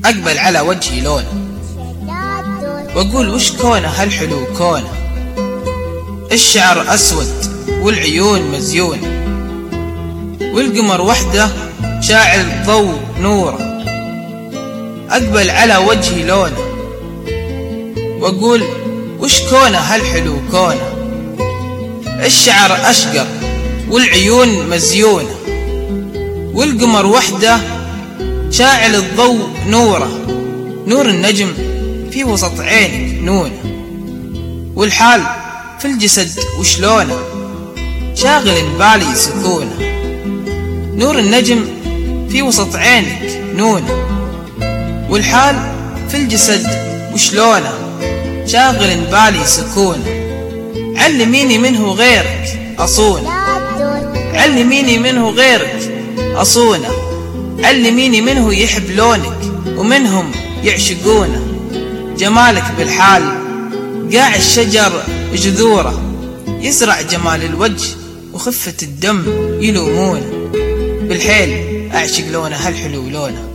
أقبل على وجهي لونه وأقول وش كونه هالحلو كونه. الشعر أسود والعيون مزيونة والقمر وحده شاعل الضوء نوره. أقبل على وجهي لونه وأقول وش كونه هالحلو كونه. الشعر أشقر والعيون مزيونة والقمر وحده شاعل الضوء نوره. نور النجم في وسط عينك نونه والحال في الجسد وشلونه شاغل بالي سكونه. نور النجم في وسط عينك نونه والحال في الجسد وشلونه شاغل بالي سكونه. علميني منه غيرك أصونه، علميني منه غيرك أصونه. علميني منه يحب لونك ومنهم يعشقونه. جمالك بالحال قاع الشجر جذوره يزرع جمال الوجه وخفة الدم يلومونه. بالحيل أعشق لونه هالحلو لونه.